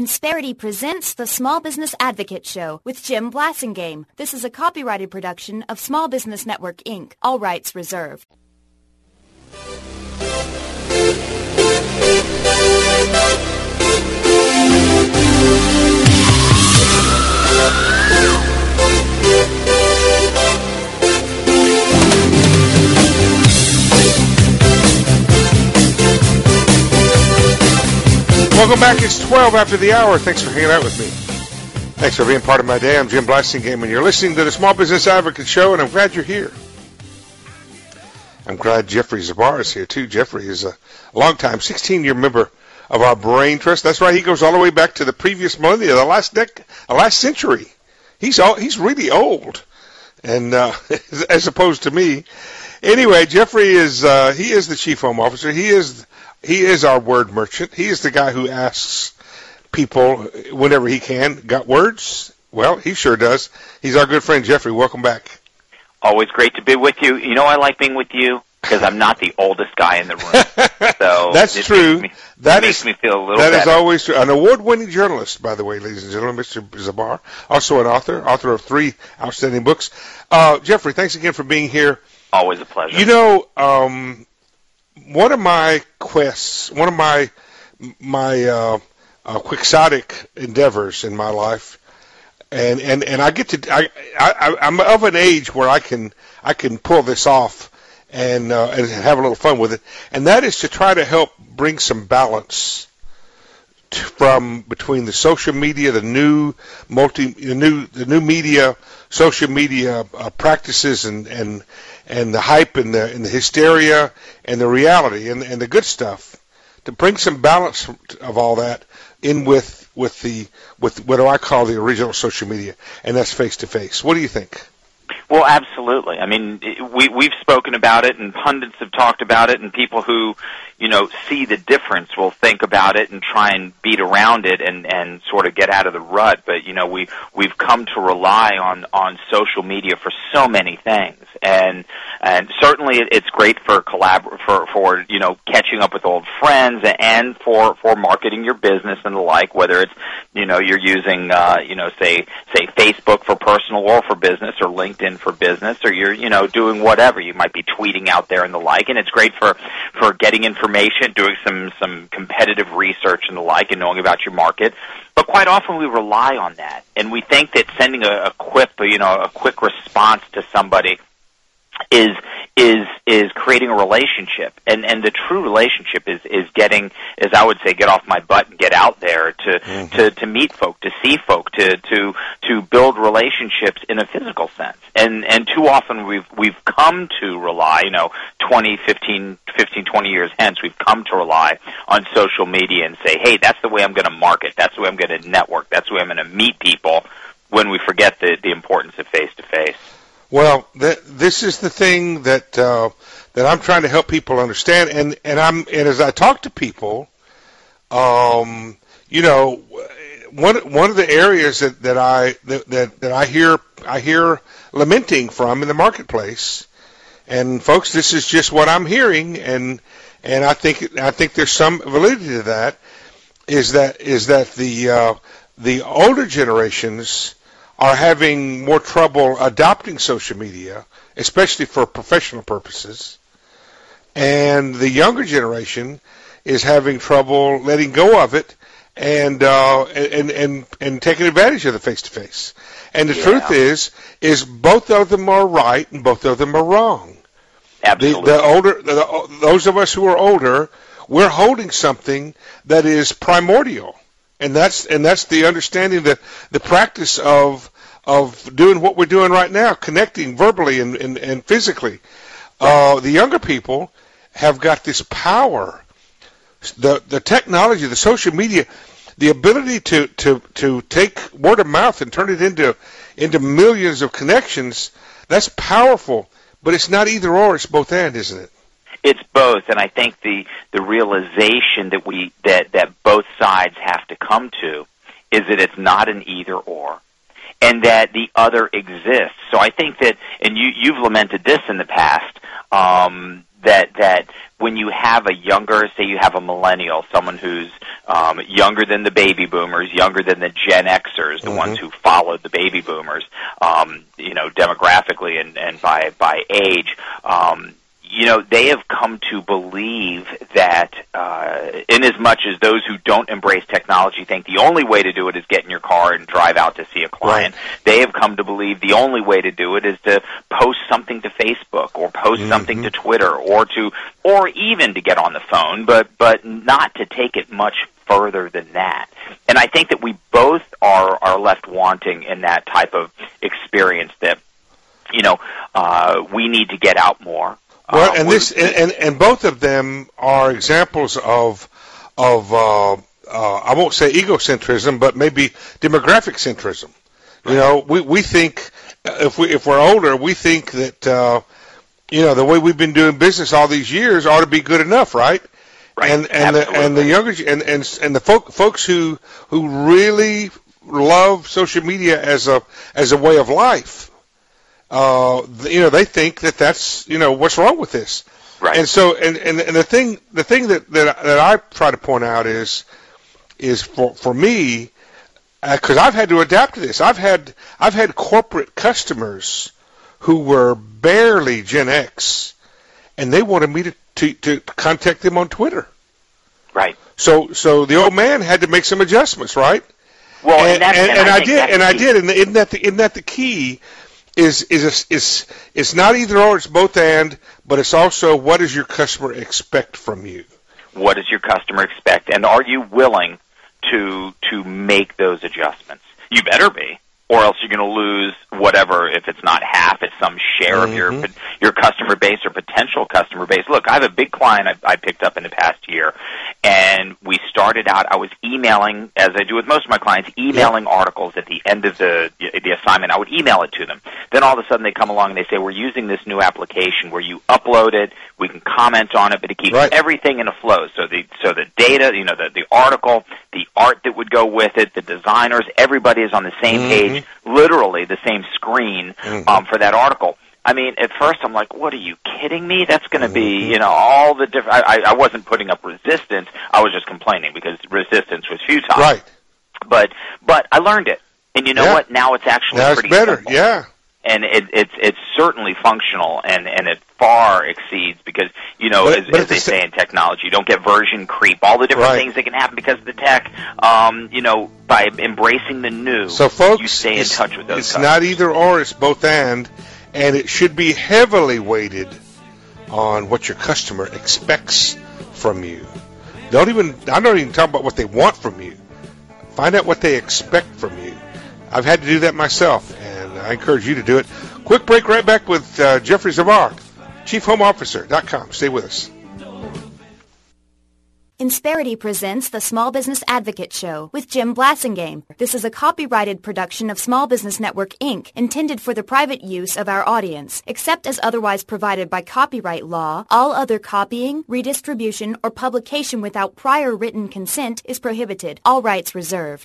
Insperity presents the Small Business Advocate Show with Jim Blasingame. This is a copyrighted production of Small Business Network, Inc. All rights reserved. Welcome back. It's 12 after the hour. Thanks for hanging out with me. Thanks for being part of my day. I'm Jim Blasingame, and you're listening to the Small Business Advocate Show, and I'm glad you're here. I'm glad Jeffrey Zabar is here, too. Jeffrey is a long-time, 16-year member of our Brain Trust. That's right. He goes all the way back to the previous millennia, the last century. He's really old, and as opposed to me. Anyway, Jeffrey is the Chief Home Officer. He is our word merchant. He is the guy who asks people whenever he can, got words? Well, he sure does. He's our good friend, Jeffrey. Welcome back. Always great to be with you. You know I like being with you because I'm not the oldest guy in the room. So that's true. That makes me feel a little better. That is always true. An award-winning journalist, by the way, ladies and gentlemen, Mr. Zabar. Also an author of 3 outstanding books. Jeffrey, thanks again for being here. Always a pleasure. You know, one of my quests, one of my quixotic endeavors in my life, and I get to I'm of an age where I can pull this off and have a little fun with it, and that is to try to help bring some balance between the social media, the new media, social media practices and the hype and the hysteria and the reality and the good stuff, to bring some balance of all that in with what do I call the original social media, and that's face-to-face. What do you think? Well, absolutely. I mean, we've spoken about it, and pundits have talked about it, and people who, see the difference will think about it and try and beat around it and sort of get out of the rut. But, we've come to rely on social media for so many things. And certainly it's great for catching up with old friends and for marketing your business and the like, whether it's, you're using, say Facebook for personal or for business, or LinkedIn for business, or you're, doing whatever. You might be tweeting out there and the like, and it's great for getting information, doing some competitive research and the like, and knowing about your market. But quite often we rely on that, and we think that sending a quick response to somebody is creating a relationship, and the true relationship is I would say, get off my butt and get out there to meet folk, to see folk, to build relationships in a physical sense. And too often we've come to rely, 20 years hence, we've come to rely on social media and say, hey, that's the way I'm going to market, that's the way I'm going to network, that's the way I'm going to meet people, when we forget the importance of face-to-face. Well, this is the thing that I'm trying to help people understand, and as I talk to people, one of the areas that I hear lamenting from in the marketplace, and folks, this is just what I'm hearing, and I think there's some validity to that, is that the older generations are having more trouble adopting social media, especially for professional purposes, and the younger generation is having trouble letting go of it and taking advantage of the face-to-face. And the truth is both of them are right and both of them are wrong. Absolutely. Those of us who are older, we're holding something that is primordial. And that's the understanding, the practice of doing what we're doing right now, connecting verbally and physically. The younger people have got this power, the technology, the social media, the ability to take word of mouth and turn it into millions of connections. That's powerful, but it's not either or; it's both and, isn't it? It's both, and I think the realization that both sides have to come to is that it's not an either or, and that the other exists. So I think that, and you've lamented this in the past, that when you have a younger, say you have a millennial, someone who's younger than the baby boomers, younger than the Gen Xers, the ones who followed the baby boomers, demographically and by age, they have come to believe that in as much as those who don't embrace technology think the only way to do it is get in your car and drive out to see a client, they have come to believe the only way to do it is to post something to Facebook or post something to Twitter or even to get on the phone, but not to take it much further than that. And I think that we both are left wanting in that type of experience that, we need to get out more. Well, and both of them are examples of I won't say egocentrism, but maybe demographic centrism. We think if we're older, we think that the way we've been doing business all these years ought to be good enough, right? Right. And the younger and the folks who really love social media as a way of life. They think that that's what's wrong with this, right? And so, and the thing that I try to point out is for me, because I've had to adapt to this. I've had corporate customers who were barely Gen X, and they wanted me to contact them on Twitter, right? So the old man had to make some adjustments, right? Well, and I did, and isn't that the key? Is it's not either or, it's both and, but it's also what does your customer expect from you? What does your customer expect, and are you willing to make those adjustments? You better be, or else you're going to lose whatever. If it's not half, it's some share of your customer base or potential customer base. Look, I have a big client I picked up in the past year, and we started out. I was emailing, as I do with most of my clients, articles at the end of the assignment. I would email it to them. Then all of a sudden they come along and they say, we're using this new application where you upload it, we can comment on it, but it keeps everything in a flow. So the data, the article, the art that would go with it, the designers, everybody is on the same page, literally the same screen for that article. I mean, at first I'm like, what, are you kidding me? That's going to be, all the different... I wasn't putting up resistance. I was just complaining because resistance was futile. Right. But I learned it. And you know what? Now it's actually pretty better, simple. yeah. And it's certainly functional, and it far exceeds because, as they say in technology, you don't get version creep, all the different things that can happen because of the tech. By embracing the new, so folks, you stay in touch with those It's customers. not either or, it's both and it should be heavily weighted on what your customer expects from you. I'm not even talking about what they want from you. Find out what they expect from you. I've had to do that myself, and I encourage you to do it. Quick break, right back with Jeffrey Zavar, ChiefHomeOfficer.com. Stay with us. Insperity presents the Small Business Advocate Show with Jim Blasingame. This is a copyrighted production of Small Business Network, Inc., intended for the private use of our audience. Except as otherwise provided by copyright law, all other copying, redistribution, or publication without prior written consent is prohibited. All rights reserved.